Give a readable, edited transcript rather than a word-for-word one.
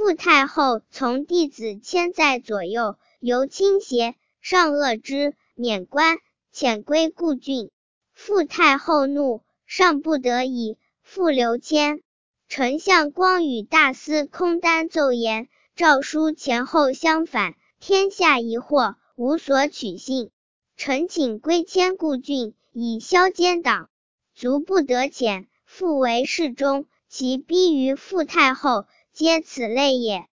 傅太后从弟子千在左右，由倾斜，上恶之，免官，遣归故郡。傅太后怒，上不得已，复留迁。丞相光与大司空丹奏言，诏书前后相反，天下疑惑，无所取信。臣请归迁故郡，以消奸党。卒不得遣，复为侍中，其逼于傅太后，皆此类也。